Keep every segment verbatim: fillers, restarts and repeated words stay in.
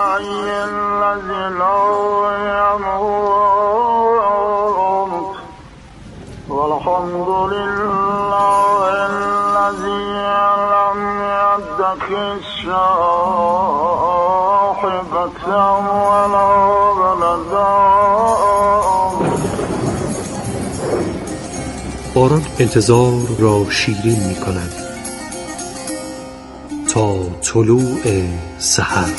الذي لا يموت والحمد لله الذي لم يتخذ صاحبة ولا ولدا. باران انتظار را شیرین می کند تا طلوع سحر.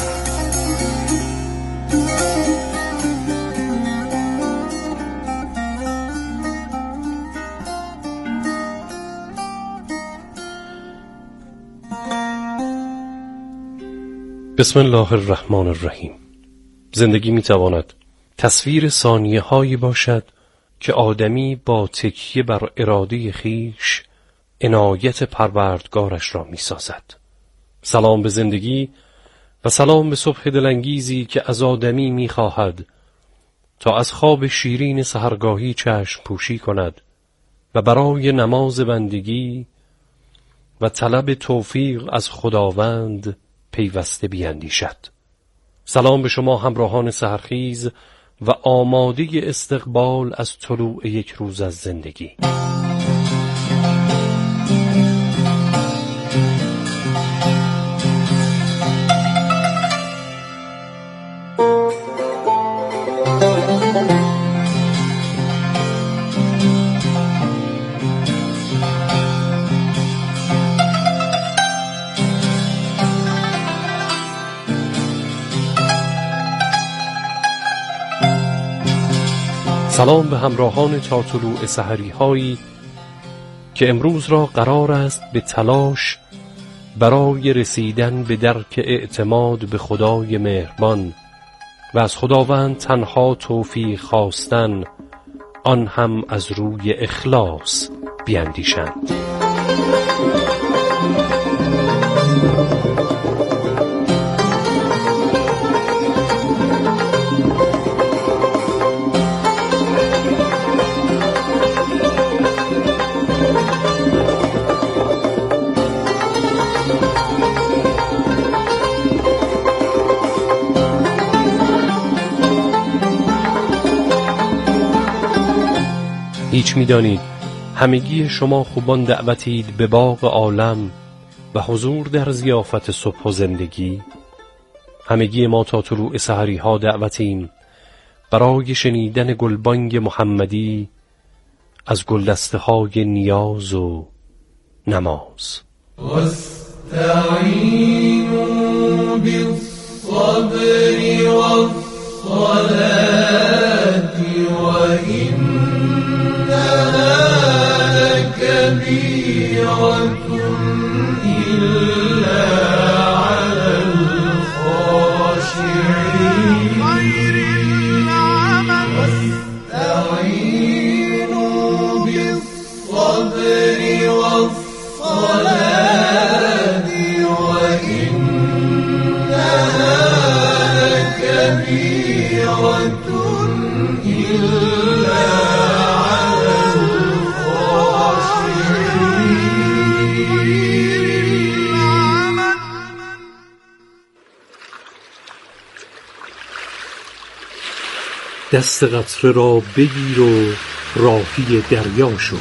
بسم الله الرحمن الرحیم. زندگی می تواند تصویر ثانیه هایی باشد که آدمی با تکیه بر اراده خیش عنایت پروردگارش را می سازد. سلام به زندگی و سلام به صبح دلانگیزی که از آدمی می خواهد تا از خواب شیرین سحرگاهی چشم پوشی کند و برای نماز بندگی و طلب توفیق از خداوند پیوسته بیندیشد. سلام به شما همراهان سحرخیز و آماده استقبال از طلوع یک روز از زندگی. سلام به همراهان تا طلوع سحری هایی که امروز را قرار است به تلاش برای رسیدن به درک اعتماد به خدای مهربان و از خداوند تنها توفیق خواستن، آن هم از روی اخلاص بیندیشند. هیچ می‌دانید همگی شما خوبان دعوتید به باغ عالم و حضور در ضیافت صبح و زندگی. همگی ما تا طلوع سحری ها دعوتیم برای شنیدن گلبانگ محمدی از گلدسته های نیاز و نماز. واستعینوا بالصبر والصلاة وإن لكبيرة إلا على الخاشعين. واستعينوا بالصبر والصلاة وإنها لكبيرة إلا دست قطره را بگیر و راهی دریا شد.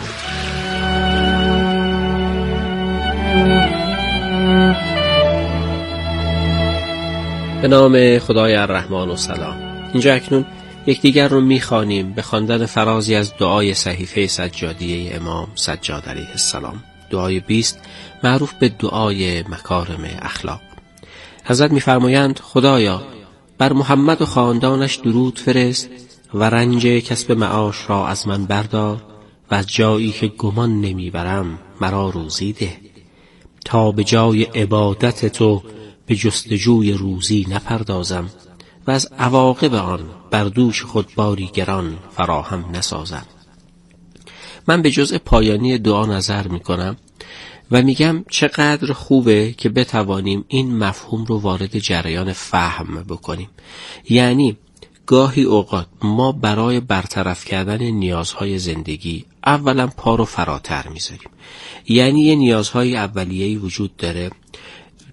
به نام خدای الرحمن و سلام. اینجا اکنون یکدیگر رو میخوانیم به خواندن فرازی از دعای صحیفه سجادیه امام سجاد علیه السلام، دعای بیست معروف به دعای مکارم اخلاق. حضرت میفرمایند خدایا بر محمد و خاندانش درود فرست و رنج کسب معاش را از من بردار و از جایی که گمان نمیبرم مرا روزی ده، تا به جای عبادت تو به جستجوی روزی نپردازم و از عواقب آن بر دوش خود باری گران فراهم نسازم. من به جزء پایانی دعا نظر میکنم و میگم چقدر خوبه که بتوانیم این مفهوم رو وارد جریان فهم بکنیم. یعنی گاهی اوقات ما برای برطرف کردن نیازهای زندگی اولا پا رو فراتر میذاریم. یعنی یه نیازهای اولیه‌ای وجود داره،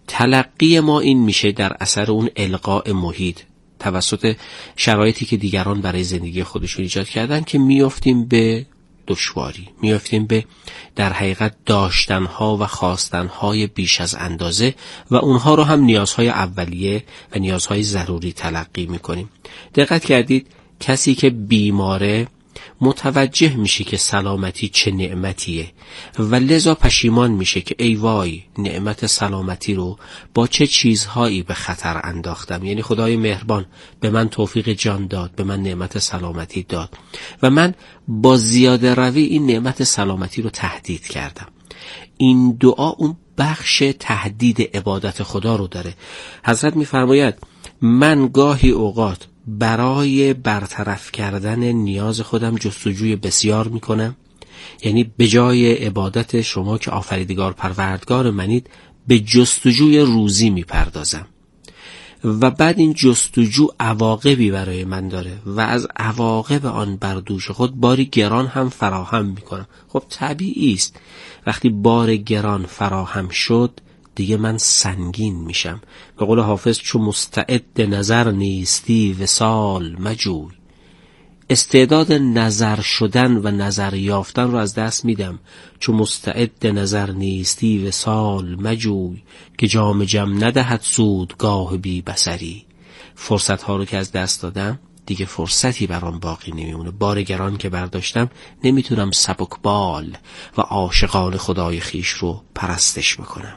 تلقی ما این میشه در اثر اون القاء محیط توسط شرایطی که دیگران برای زندگی خودشون ایجاد کردن که میافتیم به دشواری، میافتیم به در حقیقت داشتنها و خواستنهای بیش از اندازه و اونها رو هم نیازهای اولیه و نیازهای ضروری تلقی میکنیم. دقت کردید کسی که بیماره متوجه میشه که سلامتی چه نعمتیه و لذا پشیمان میشه که ای وای نعمت سلامتی رو با چه چیزهایی به خطر انداختم. یعنی خدای مهربان به من توفیق جان داد، به من نعمت سلامتی داد و من با زیاده روی این نعمت سلامتی رو تهدید کردم. این دعا اون بخش تهدید عبادت خدا رو داره. حضرت میفرماید من گاهی اوقات برای برطرف کردن نیاز خودم جستجوی بسیار میکنم، یعنی به جای عبادت شما که آفریدگار پروردگار منید به جستجوی روزی میپردازم و بعد این جستجو عواقبی برای من داره و از عواقب آن بر دوش خود باری گران هم فراهم میکنم. خب طبیعی است وقتی بار گران فراهم شد دیگه من سنگین میشم. به قول حافظ چو مستعد نظر نیستی وصال مجوی، استعداد نظر شدن و نظر یافتن رو از دست میدم. چو مستعد نظر نیستی وصال مجوی، که جام جم ندهد سود گاه بی بصری. فرصت ها رو که از دست دادم دیگه فرصتی برام باقی نمیمونه. بار گران که برداشتم نمیتونم سبکبال و عاشقان خدای خیش رو پرستش بکنم.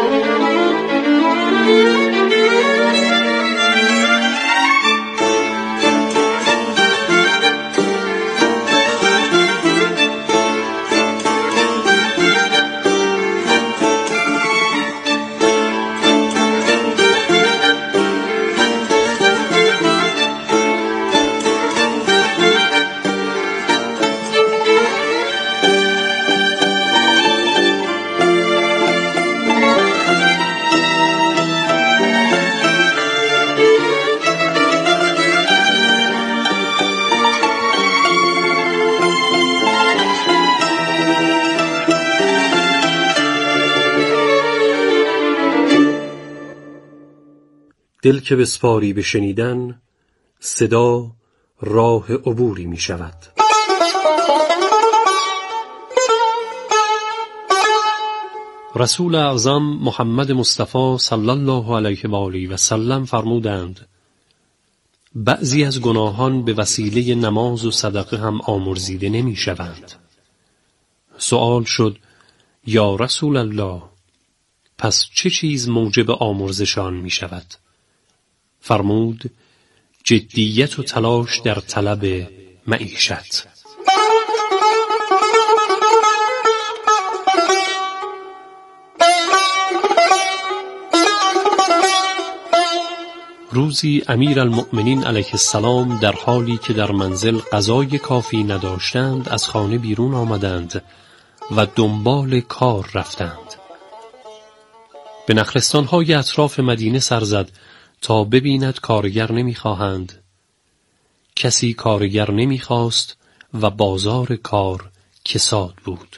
دل که بسپاری به شنیدن، صدا راه عبوری می شود. رسول اعظم محمد مصطفی صلی الله علیه و آله و سلم فرمودند بعضی از گناهان به وسیله نماز و صدقه هم آمرزیده نمی شوند. سؤال شد یا رسول الله پس چه چیز موجب آمرزشان می شود؟ فرمود جدیت و تلاش در طلب معیشت. روزی امیر المؤمنین علیه السلام در حالی که در منزل غذای کافی نداشتند از خانه بیرون آمدند و دنبال کار رفتند. به نخلستان‌های اطراف مدینه سر زد تا ببیند کارگر نمی‌خواهند. کسی کارگر نمی‌خواست و بازار کار کساد بود.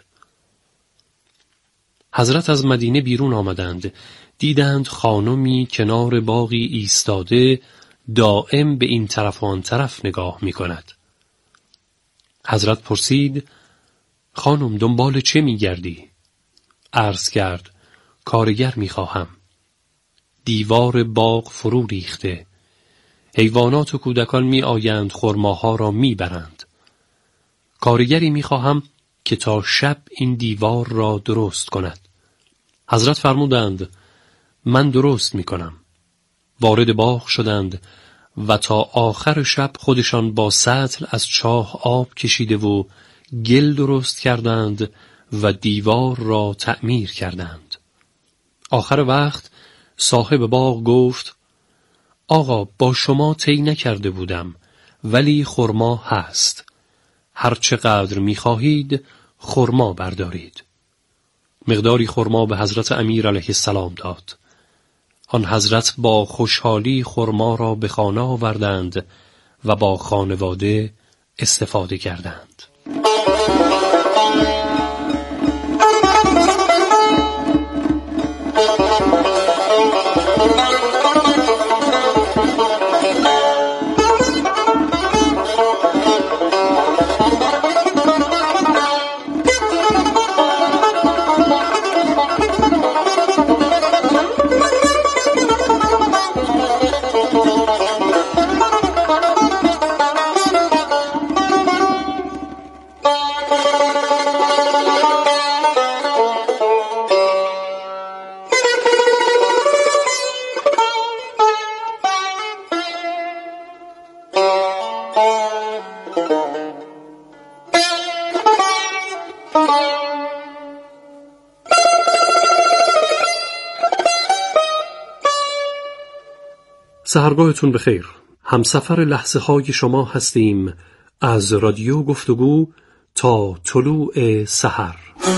حضرت از مدینه بیرون آمدند، دیدند خانمی کنار باغی ایستاده دائم به این طرف و آن طرف نگاه می‌کند. حضرت پرسید خانم دنبال چه می‌گردی؟ عرض کرد کارگر می‌خواهم. دیوار باغ فرو ریخته. حیوانات و کودکان می آیند خرماها را می برند. کارگری می خواهم که تا شب این دیوار را درست کند. حضرت فرمودند من درست می کنم. وارد باغ شدند و تا آخر شب خودشان با سطل از چاه آب کشیده و گل درست کردند و دیوار را تعمیر کردند. آخر وقت صاحب باغ گفت آقا با شما طی نکرده بودم ولی خرما هست. هر چقدر می خواهید خرما بردارید. مقداری خرما به حضرت امیر علیه السلام داد. آن حضرت با خوشحالی خرما را به خانه آوردند و با خانواده استفاده کردند. سحرگاهتون بخیر. همسفر لحظه های شما هستیم از رادیو گفتگو تا طلوع سحر.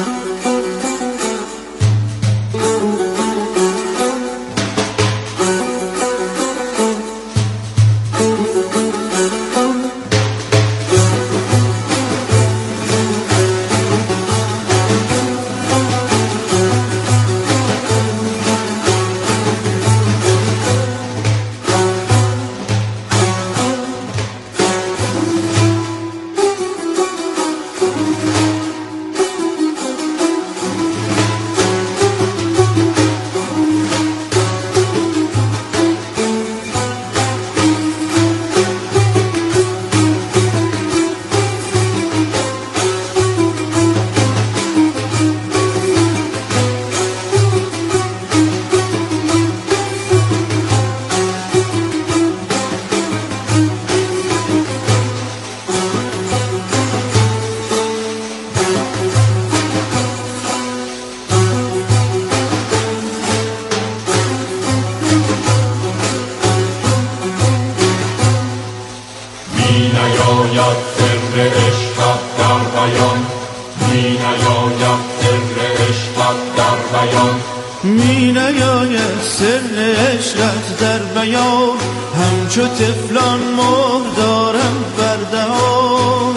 می نیاید سر عشقت در بیان، همچو طفلان مهر دارم بر دهان.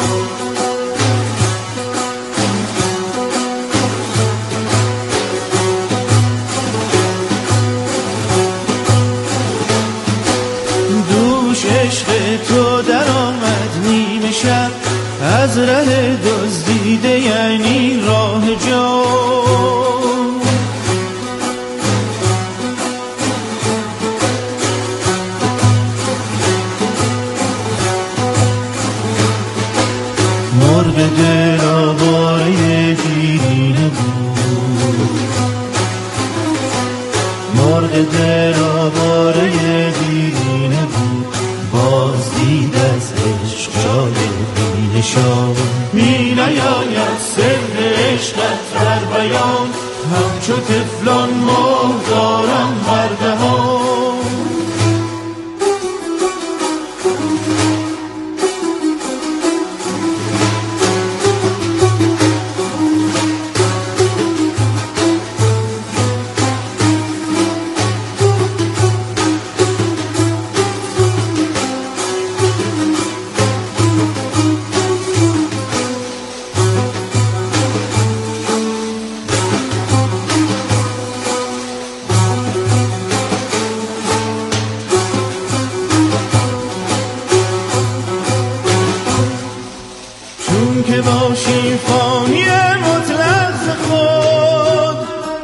دوش عشق تو در آمد نیمه شب، از ره دزدیده یعنی راه جان. مرغ دل آواره دیرینه بود، مرغ دل آواره دیرینه بود، باز دید از عشق جای بینشان. می نیاید سر عشقت در بیان، همچو طفلان مهر دارم بر دهان. که باشی فانی مطلق ز خود،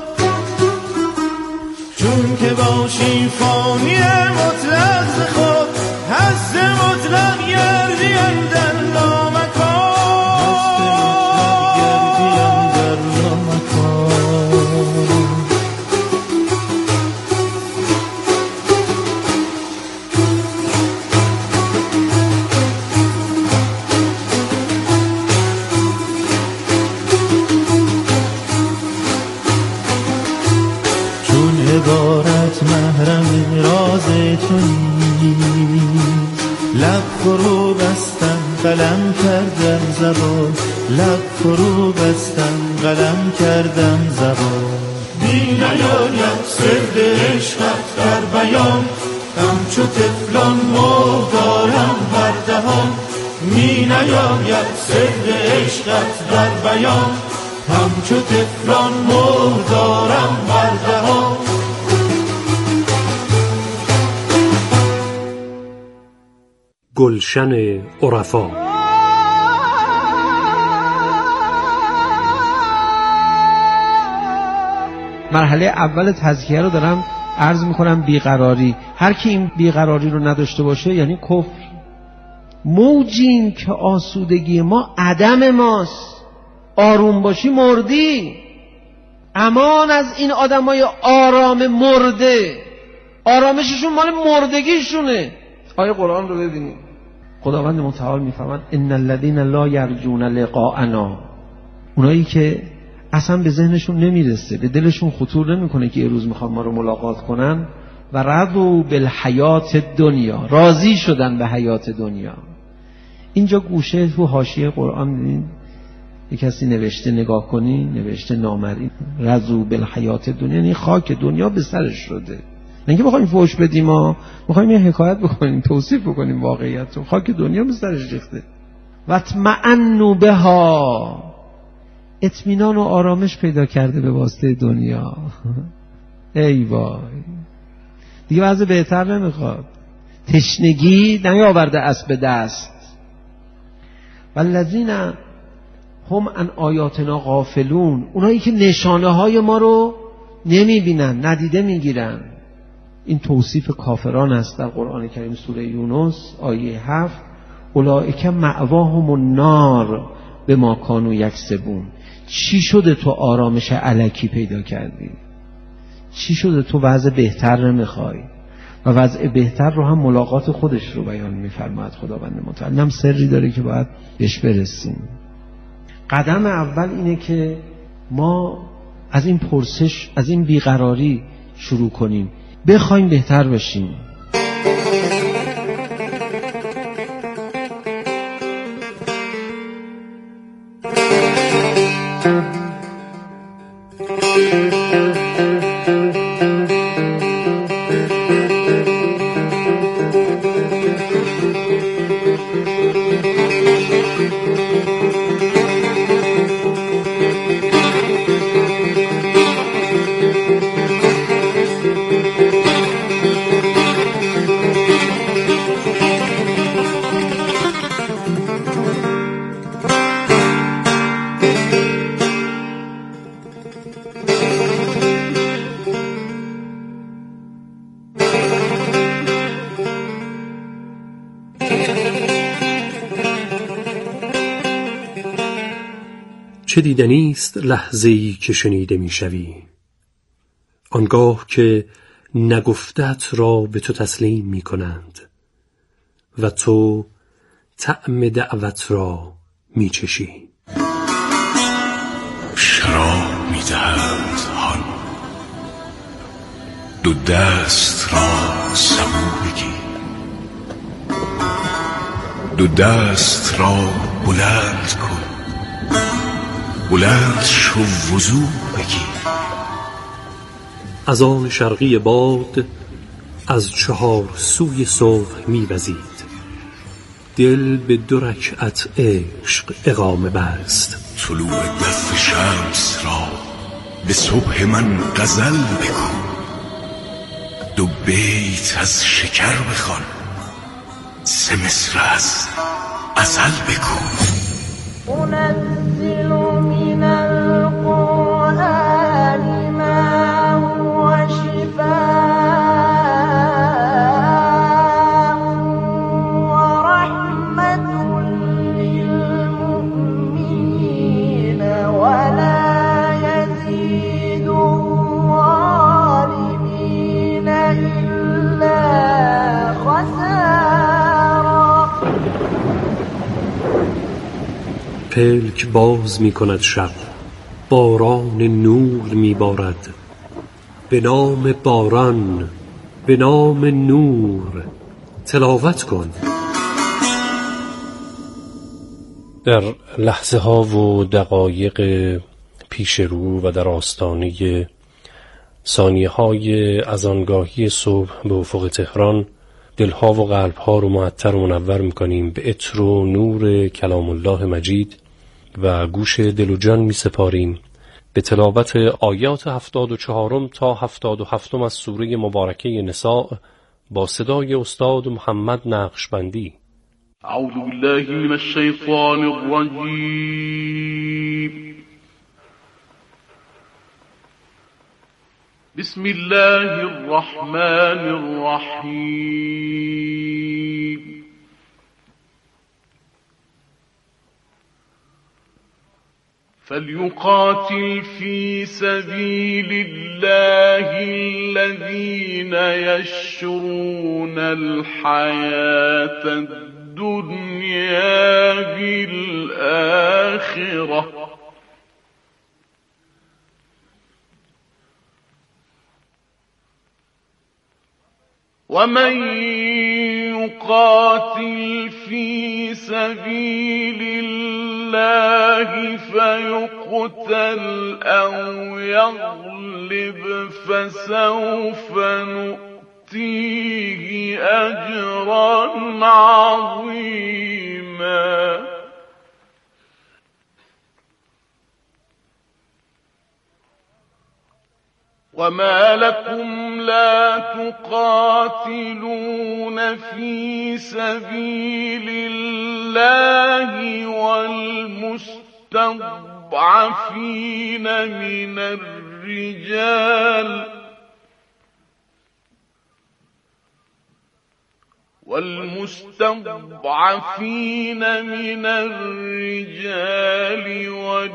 چون که باشی فانی مطلق ز خود، هست مطلق گردی اندر لامکان. عبارت محرم راز تو نیست، لب فرو بستم قلم کردم زبان، لب فرو بستم قلم کردم زبان. می نیاید سر عشقت در بیان، همچو طفلان مهر دارم بر دهان. می نیاید سر عشقت در بیان، همچو طفلان مهر دارم بر دهان. گلشن عرفا. مرحله اول تزکیه رو دارم عرض میکنم بیقراری. هر کی این بیقراری رو نداشته باشه یعنی کفر. موجیم که آسودگی ما عدم ماست. آروم باشی مردی. امان از این آدمای آرام مرده، آرامششون مال مردگیشونه. آیه قرآن رو ببینید، خداوند متعال میفهمد ان الذين لا یرجون لقاءنا، اونایی که اصلا به ذهنشون نمیرسه، به دلشون خطور نمیکنه که یه روز میخوان ما رو ملاقات کنن، و رضوا بالحیات دنیا، راضی شدن به حیات دنیا. اینجا گوشه تو حاشیه قرآن دیدین یه کسی نوشته، نگاه کنی نوشته نامرئی رضوا بالحیات دنیا، یعنی خاک دنیا به سرش شده. نه اینکه بخوایم فوش بدیم، ما میخوایم یه حکایت بکنیم، توصیف بکنیم واقعیت رو. خاک دنیا به سرش ریخته. و اطمئنوا بها، اطمینان و آرامش پیدا کرده به واسطه دنیا. ای وای، دیگه وضع بهتر نمیخواد. تشنگی نیاورده اسب دست. والذین هم عن آیاتنا غافلون، اونایی که نشانه های ما رو نمیبینن، ندیده میگیرن. این توصیف کافران است در قرآن کریم سوره یونس آیه هفت. اولئک مأواهم النار بما کانوا یکسبون. چی شده تو آرامش الکی پیدا کردی؟ چی شده تو وضع بهتر نمیخوای؟ و وضع بهتر رو هم ملاقات خودش رو بیان میفرماید خداوند متعال. اینم سری داره که باید بهش برسیم. قدم اول اینه که ما از این پرسش، از این بیقراری شروع کنیم، بخوایم بهتر بشیم. چه دیدنی است لحظه‌ای که شنیده میشوی، آنگاه که نگفتت را به تو تسلیم می کنند و تو طعم دعوت را می چشی. شراب می دهند هان، دو دست را سبو بگیر، دو دست را بلند کن، بلند شو وضو بگیر. از آن شرقی باد از چهار سوی صبح می وزید، دل به دو رکعت عشق اقامه بست. طلوع دست شمس را به صبح من غزل بگو، دو بیت از شکر بخوان، سه مصر از ازل بگو. انزل من القرآن ما هو شفاء ورحمة للمؤمنين ولا يزيد الظالمين إلا خسارا. پلک باز می کند شب، باران نور می بارد، به نام باران، به نام نور تلاوت کن. در لحظه ها و دقایق پیش رو و در آستانه ثانیه های از آنگاهی صبح به افق تهران، دلها و قلبها رو معطر و منور میکنیم به عطر و نور کلام الله مجید و گوش دل و جان می سپاریم به تلاوت آیات هفتاد و چهارم تا هفتاد و هفتم از سوره مبارکه نساء با صدای استاد محمد نقشبندی. اعوذ بالله من الشیطان الرجیم. بسم الله الرحمن الرحيم فليقاتل في سبيل الله الذين يشرون الحياة الدنيا بالآخرة ومن يقاتل في سبيل الله فيقتل أو يغلب فسوف نؤتيه أجرا عظيما وما لكم لا تقاتلون في سبيل الله والمستضعفين من الرجال والمستضعفين من الرجال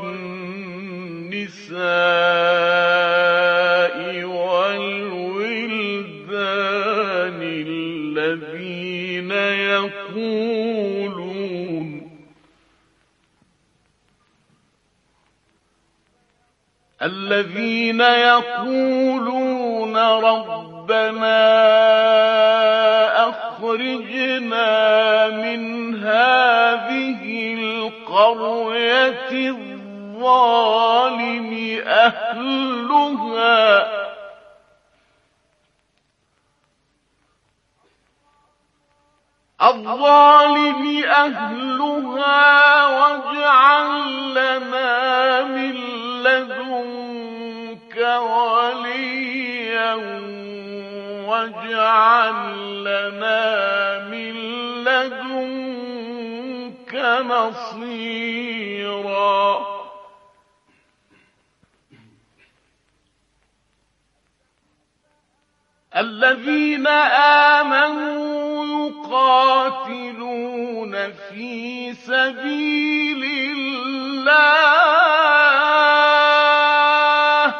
والنساء والولدان الذين يقولون الذين يقولون ربنا أخرجنا من هذه القرية الظالم أهلها الظالم أهلها واجعل لنا من لدنك وليا واجعل لنا من لدنك نصيرا الذين آمنوا يقاتلون في سبيل الله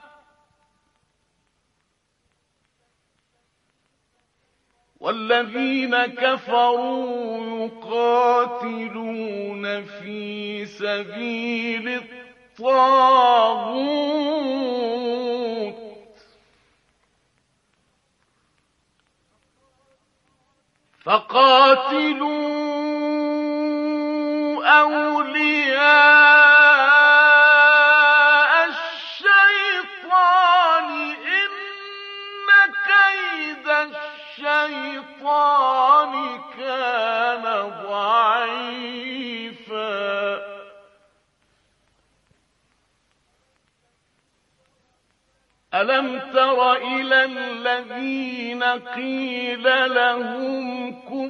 والذين كفروا يقاتلون في سبيل الطاغوت فقاتلوا أولياء الشيطان إن كيد الشيطان كان ضعيفا ألم تر إلى الذين قيل لهم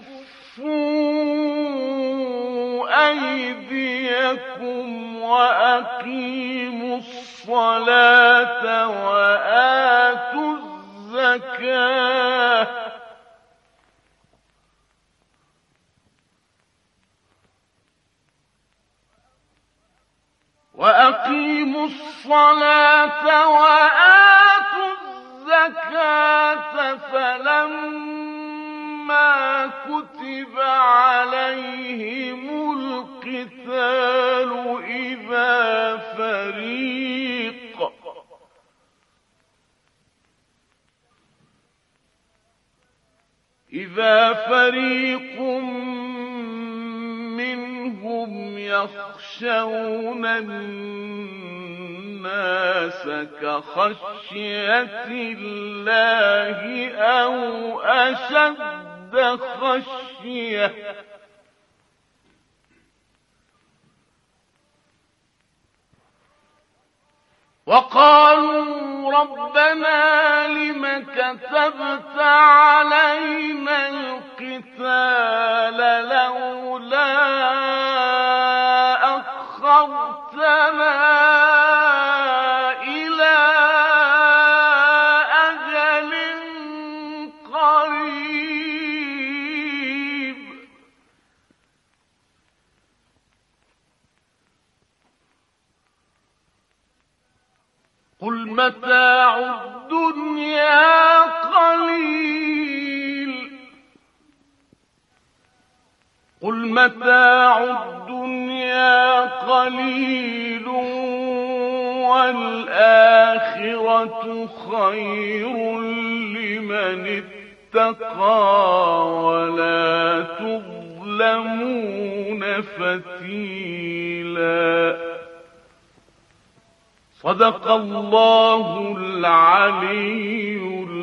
كفوا أيديكم وأقيموا الصلاة وآتوا الزكاة وأقيموا الصلاة وآتوا الزكاة فلما كتب عليهم القتال إذا فريق إذا فريق منهم يخشون الناس كخشية الله أو أشد خشية وقالوا ربنا لم كتبت علينا القتال لولا أخرتنا إلى قل متاع الدنيا قليل قل متاع الدنيا قليل والآخرة خير لمن اتقى ولا تظلمون فتيلا. صدق الله العلی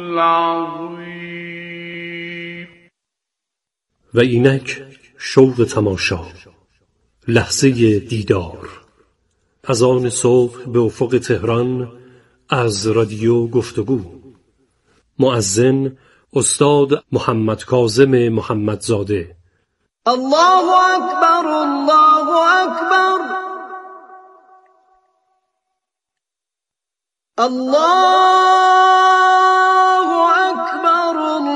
العظیم. و اینک شوق تماشا، لحظه دیدار، از آن صبح به افق تهران از رادیو گفتگو. مؤذن استاد محمد کاظم محمدزاده. الله اکبر، الله اکبر، الله اکبر،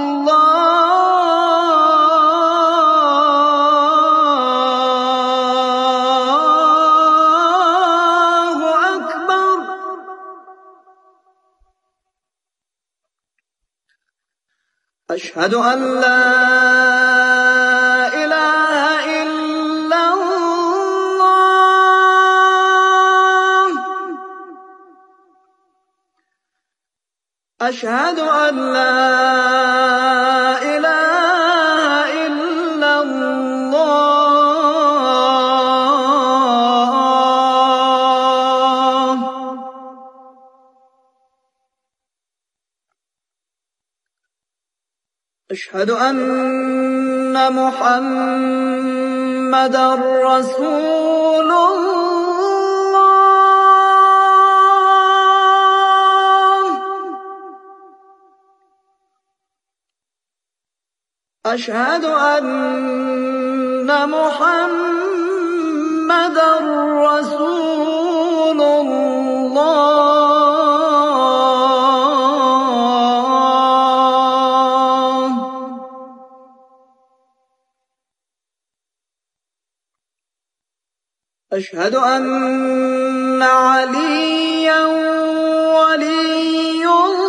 الله اکبر. اشهد ان لا أشهد أن لا إله إلا الله. أشهد أن محمدًا رسول الله. أشهد أن محمدًا رسول الله. أشهد أن عليًّا ولي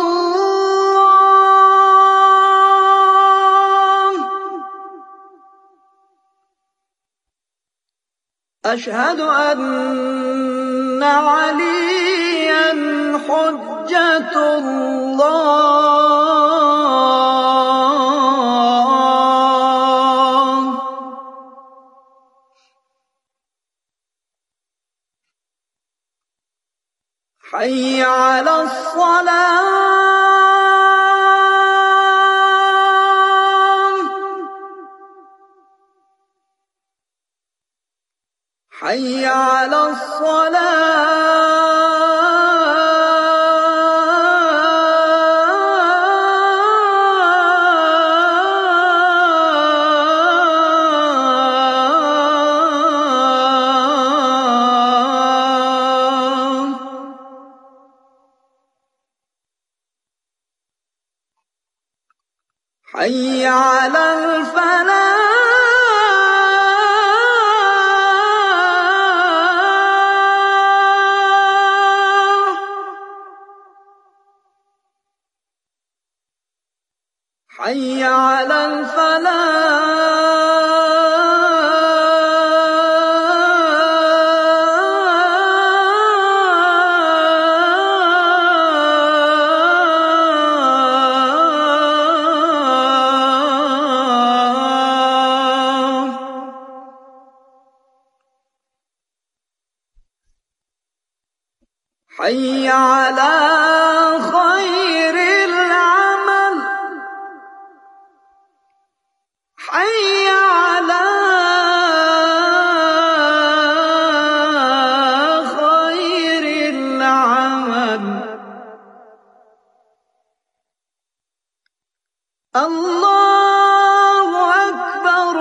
أشهد أن عليا حجة الله. حي على الصلاة. حي على الصلاة. حي على الفلاح. حي على الفلاح. حي على